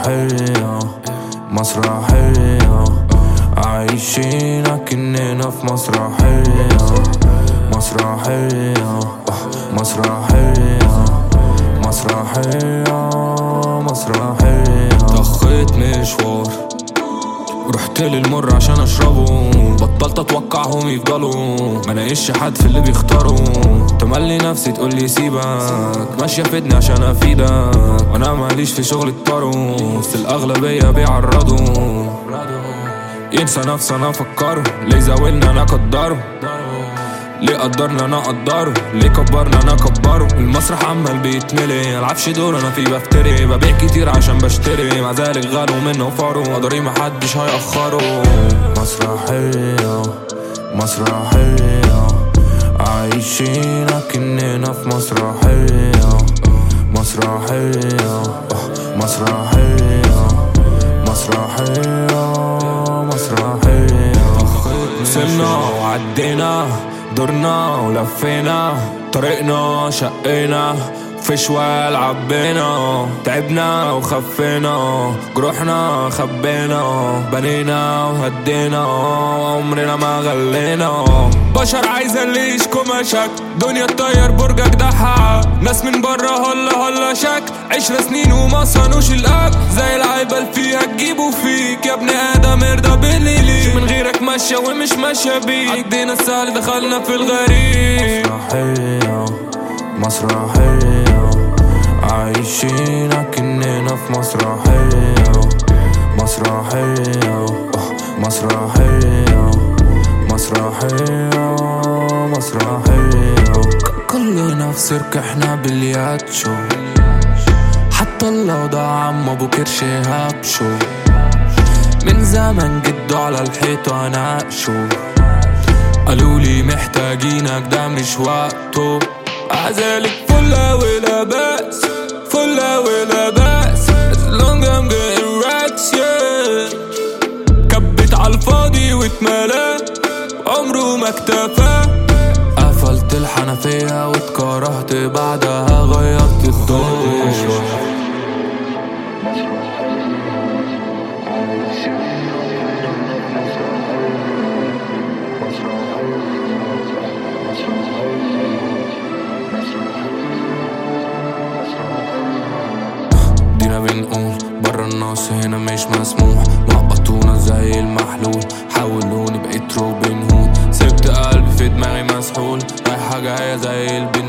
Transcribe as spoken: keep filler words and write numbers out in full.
مسرحية مسرحية عايشين كأننا في مسرحية مسرحية مسرحية مسرحية مسرحية. ضخيت مشوار رحت للمر عشان اشربه، بطلت اتوقعهم يفضلوا ما لاقيش حد في اللي بيختاروا. تملي نفسي تقولي سيبك، ماشية فدني عشان افيدك، وانا ماليش في شغل الطرو، بس الاغلبية بيعرضوا. ينسى نفسي انا افكره، ليه زاولنا انا اقدره، ليه قدرنا انا اقدره، ليه كبرنا انا اكبره. المسرح عمال بيتملي، ملعبش دور انا فيه بفتري، ببيع كتير عشان بشتري، مع ذلك غالوا منه وفاروا، قدري محدش هيأخره. مسرحية مسرحية عايشين كأننا في مسرحية مسرحية مسرحية مسرحية مسرحية. سمنا وعدينا دورنا ولفينا طريقنا، شقينا في شوال عبينا، تعبنا وخفينا، جروحنا خبينا، بنينا وهدينا، عمرنا ما غلينا. بشر عايزة اللي يشكو مشاك، دنيا تطير برجك دحا، ناس من برا هلا هلا شك، عشر سنين وما صانوش الاب، زي العيبة اللي فيها تجيبوا فيك يا ابن ادم ارضى باللي ليك، من غيرك ماشية ومش ماشية بيك، عدينا السهل دخلنا في الغريب. مسرحية مسرحية عايشين كأننا في مسرحية مسرحية مسرحية مسرحية مسرحية. كلنا في سيرك احنا بالياتشو، حتى الوضع عم ابو كرش هابشو، من زمن جدو على الحيطة اناقشو، قالولي محتاجينك ده مش وقته، عذالك فلة ولا بأس فلة ولا بأس as long I'm getting racks yeah. كبت عالفاضي واتملى عمره ما اكتفى، قفلت الحنفية واتكرهت بعدها غيرت الدور. دينا بنقول برا الناس هنا مش مسموح، معقطونا زي المحلول، حولوني بقيت روبن هود، سبت قلبي في دماغي مسحول، رايحة جاية زي البنين.